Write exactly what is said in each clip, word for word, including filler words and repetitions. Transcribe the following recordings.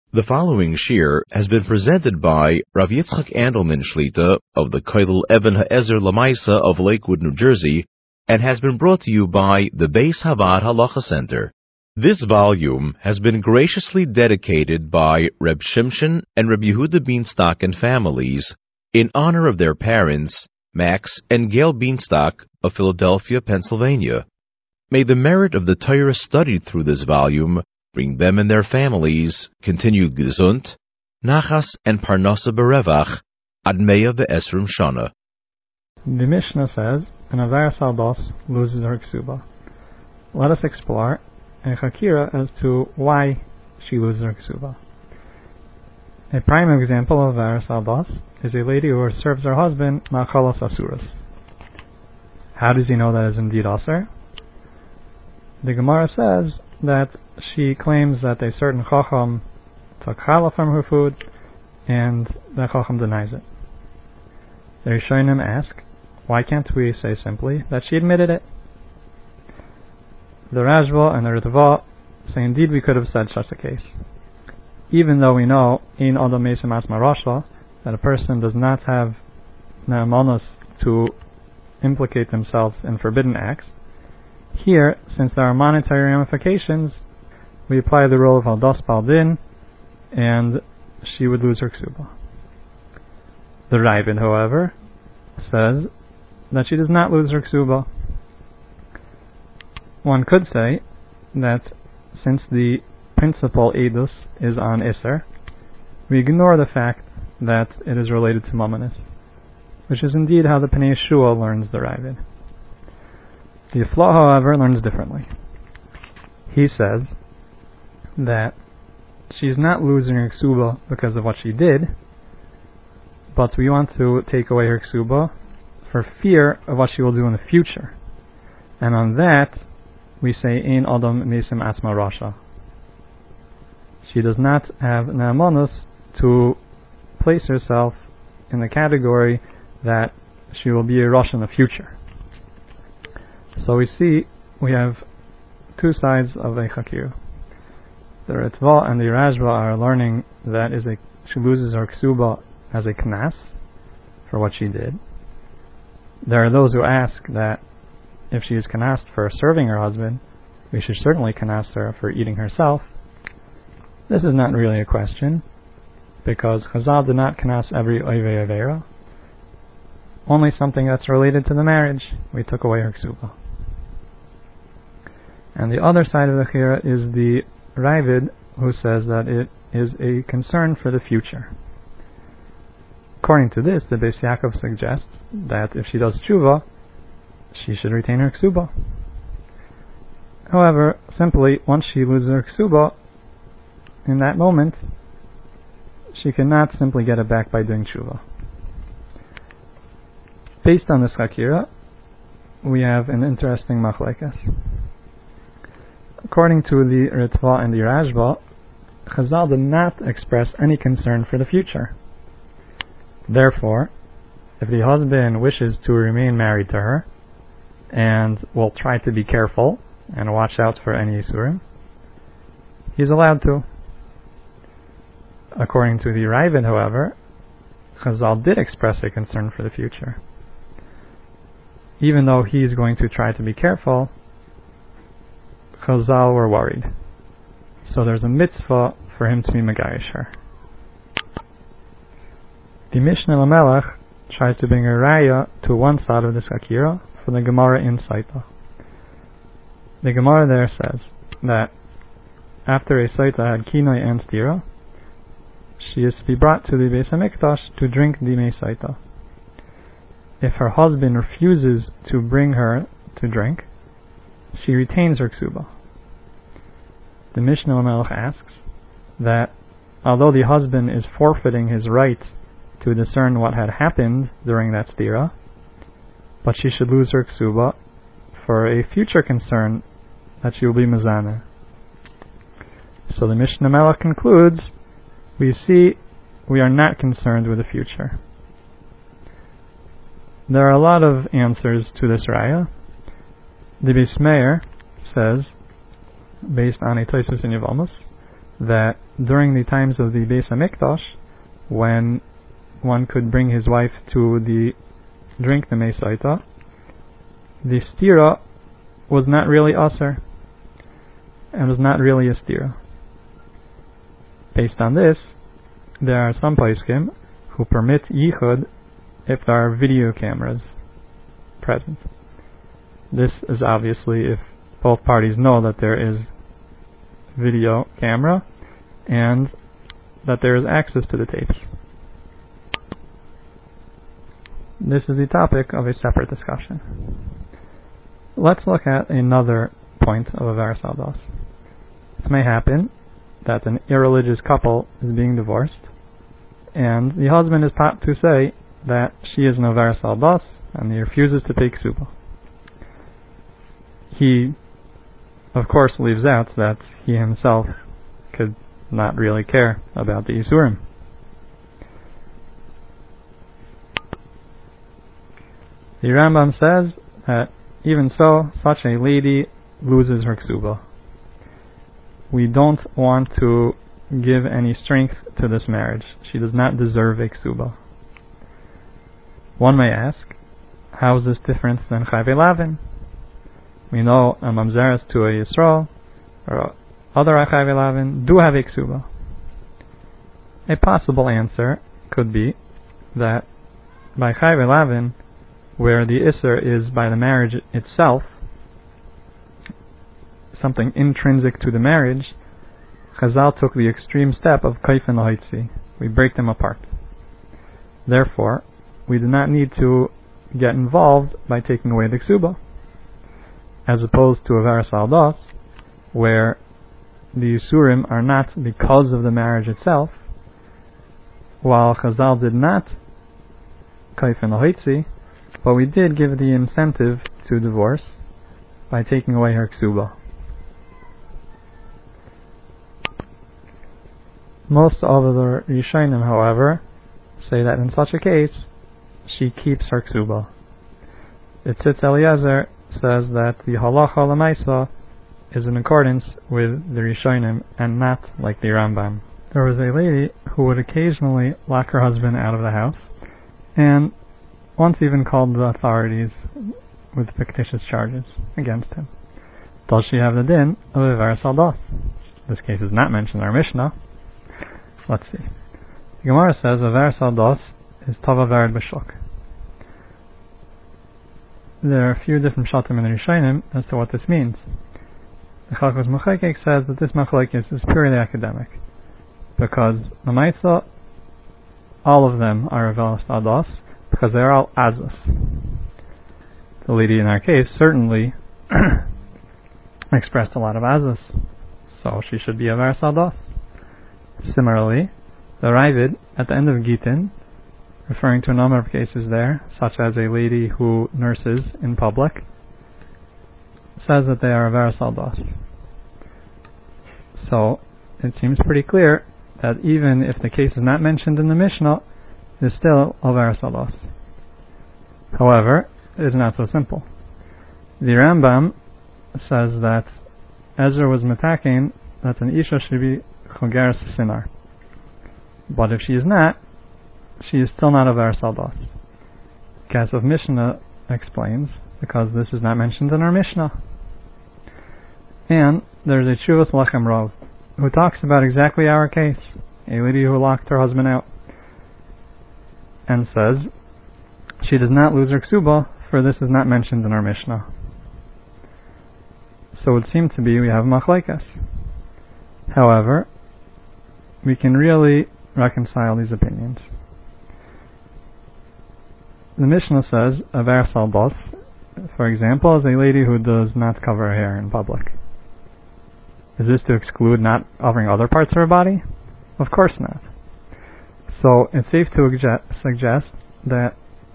The following shir has been presented by Rav Yitzchak Andelman Shlita of the Kollel Even HaEzer Lamaisa of Lakewood, New Jersey, and has been brought to you by the Beis Havad Halacha Center. This volume has been graciously dedicated by Reb Shimshon and Reb Yehuda Bienstock and families in honor of their parents, Max and Gail Bienstock of Philadelphia, Pennsylvania. May the merit of the Torah studied through this volume bring them and their families continued gesund, nachas, and parnasa berevach ad meya ve'esrim shana. The Mishnah says, an Averas Aldos loses her ksuba. Let us explore a chakira as to why she loses her ksuba. A prime example of Averas Aldos is a lady who serves her husband ma'achalos asuras. How does he know that is indeed aser? The Gemara says that she claims that a certain chacham took challah from her food, and the chacham denies it. The Rishonim ask, why can't we say simply that she admitted it? The Rashba and the Ritva say indeed we could have said such a case. Even though we know in Adam Mesim Asma Rasha that a person does not have ne'amanos to implicate themselves in forbidden acts, here, since there are monetary ramifications, we apply the rule of Haldas Baldin, and she would lose her ksuba. The Ravid, however, says that she does not lose her ksuba. One could say that since the principal edus is on Isser, we ignore the fact that it is related to Mamonis, which is indeed how the Pnei Yeshua learns the Ravid. The Afla, however, learns differently. He says that she's not losing her ksuba because of what she did, but we want to take away her ksuba for fear of what she will do in the future. And on that, we say, Ein Adam Mesim Asma Rasha. She does not have ne'amanos to place herself in the category that she will be a Rasha in the future. So we see we have two sides of a chakir. The Ritva and the Rashba are learning that is a, she loses her ksuba as a knas for what she did. There are those who ask that if she is kanast for serving her husband, we should certainly kanast her for eating herself. This is not really a question, because Chazal did not kanast every oivei avera. Only something that's related to the marriage, we took away her ksuba. And the other side of the chira is the Ravid, who says that it is a concern for the future. According to this, the Beis Yaakov suggests that if she does tshuva, she should retain her ksuba. However, simply, once she loses her ksuba, in that moment, she cannot simply get it back by doing tshuva. Based on this chakira, we have an interesting machlekes. According to the Ritva and the Rashba, Chazal did not express any concern for the future. Therefore, if the husband wishes to remain married to her, and will try to be careful and watch out for any Yisurim, he's allowed to. According to the Ravid, however, Chazal did express a concern for the future. Even though he's going to try to be careful, Chazal were worried. So there's a mitzvah for him to be megayish her. The Mishnah Lamelech tries to bring a raya to one side of this akira for the Gemara in Saita. The Gemara there says that after a Saita had kinoi and stira, she is to be brought to the Beis HaMikdash to drink the Mei Saita. If her husband refuses to bring her to drink, she retains her ksuba. The Mishnah Lamelech asks that although the husband is forfeiting his right to discern what had happened during that stira, but she should lose her ksuba for a future concern that she will be mezaneh. So the Mishnah Melech concludes, we see we are not concerned with the future. There are a lot of answers to this raya. The Beis Meir says, based on a Tosfos in Yevamos, that during the times of the Beis HaMikdash, when one could bring his wife to the drink the Mesaita, the stira was not really aser, and was not really a stira. Based on this, there are some poskim who permit yichud if there are video cameras present. This is obviously if both parties know that there is video camera and that there is access to the tapes. This is the topic of a separate discussion. Let's look at another point of Averas Aldos. It may happen that an irreligious couple is being divorced, and the husband is taught to say that she is an Averas Aldos, and he refuses to take ksuba. He, of course, leaves out that he himself could not really care about the Isurim. The Rambam says that even so, such a lady loses her ksuba. We don't want to give any strength to this marriage. She does not deserve a ksuba. One may ask, how is this different than Chayve Lavin? We know a Mamzeres to a Yisrael, or other Chayve Lavin, do have a ksuba. A possible answer could be that by Chayve Lavin, where the Isser is by the marriage itself, something intrinsic to the marriage, Chazal took the extreme step of Kaifen Lahitzi. We break them apart. Therefore, we do not need to get involved by taking away the ksuba, as opposed to Averas Aldos, where the Yisurim are not because of the marriage itself, while Chazal did not Kaifen Lahitzi, but we did give the incentive to divorce by taking away her ksuba. Most of the Rishonim, however, say that in such a case, she keeps her ksuba. The Tzitz Eliezer says that the halacha l'maisa is in accordance with the Rishonim and not like the Rambam. There was a lady who would occasionally lock her husband out of the house, and once even called the authorities with fictitious charges against him. Does she have the din of Averas Aldos? This case is not mentioned in our Mishnah. Let's see. The Gemara says Averas Aldos is Tava Vered B'Shuk. There are a few different shatim in the Rishonim as to what this means. The Chalkos Mechayek says that this machlokes is purely academic, because the Maisa, all of them are Averas Aldos, because they are all azus. The lady in our case certainly expressed a lot of azus, so she should be Averas Aldos. Similarly, the Ravid at the end of Gitin, referring to a number of cases there, such as a lady who nurses in public, says that they are Averas Aldos. So, it seems pretty clear that even if the case is not mentioned in the Mishnah, it is still Averas Aldos. However, it is not so simple. The Rambam says that Ezra was metaken that an Isha should be Chogeres Sinar. But if she is not, she is still not Averas Aldos. Kasef Mishnah explains, because this is not mentioned in our Mishnah. And there's a Tshuvas Lechem Rov, who talks about exactly our case, a lady who locked her husband out, and says she does not lose her ksuba, for this is not mentioned in our Mishnah. So it seems to be we have machlekes. However, we can really reconcile these opinions. The Mishnah says Averas Aldos, for example, is a lady who does not cover her hair in public. Is this to exclude not covering other parts of her body? Of course not. So it's safe to suggest that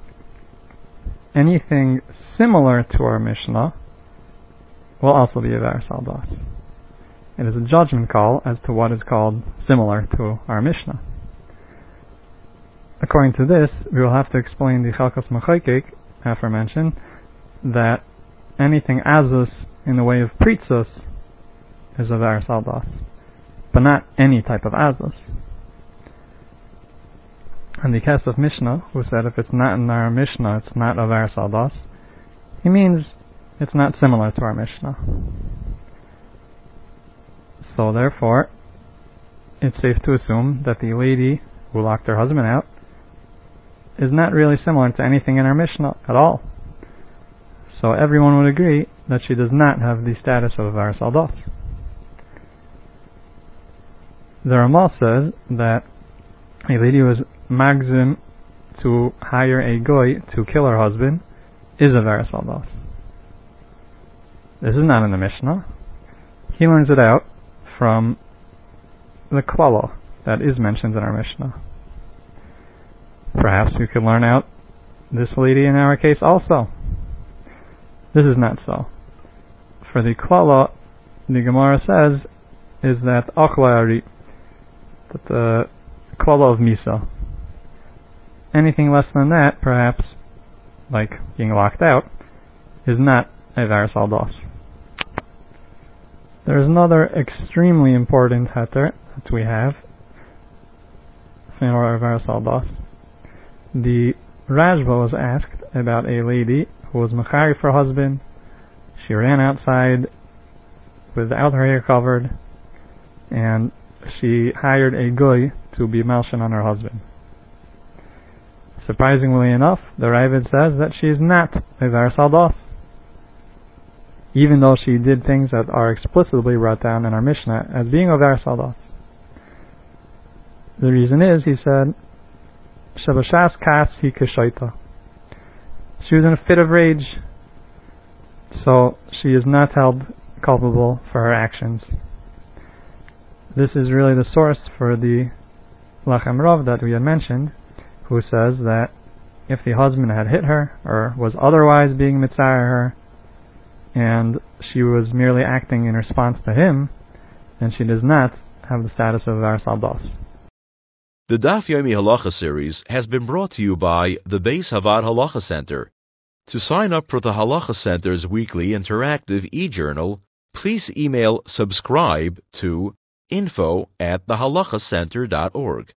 anything similar to our Mishnah will also be Averas Aldos. It is a judgment call as to what is called similar to our Mishnah. According to this, we will have to explain the Chalkos Mechayek, aforementioned, that anything azus in the way of pritzos is Averas Aldos. but not any type of Azus. And the Kesef Mishnah, who said if it's not in our Mishnah, it's not Avar Saldas, he means it's not similar to our Mishnah. So therefore, it's safe to assume that the lady who locked her husband out is not really similar to anything in our Mishnah at all. So everyone would agree that she does not have the status of Avar Saldas. The Ramah says that a lady who is magzim to hire a goy to kill her husband is Avar Saldas. This is not in the Mishnah. He learns it out from the klala that is mentioned in our Mishnah. Perhaps we could learn out this lady in our case also. This is not so. For the klala, the Gemara says, is that achlayari, that the klala of Misa. Anything less than that, perhaps, like being locked out, is not Avar Saldas. There is another extremely important heter that we have for Avar Saldas. The Rajba was asked about a lady who was mechari for her husband. She ran outside without her hair covered, and she hired a goy to be malshan on her husband. Surprisingly enough, the Ravid says that she is not Avar Saldas, even though she did things that are explicitly brought down in our Mishnah as being Avar Saldas. The reason is, he said, Shabashas kas hi keshaita. She was in a fit of rage, so she is not held culpable for her actions. This is really the source for the Lachem Rav that we had mentioned, who says that if the husband had hit her, or was otherwise being mitzayir her, and she was merely acting in response to him, then she does not have the status of Avar Saldas. The Daf Yomi Halacha series has been brought to you by the Beis Havad Halacha Center. To sign up for the Halacha Center's weekly interactive e-journal, please email subscribe to info at the halacha center dot org.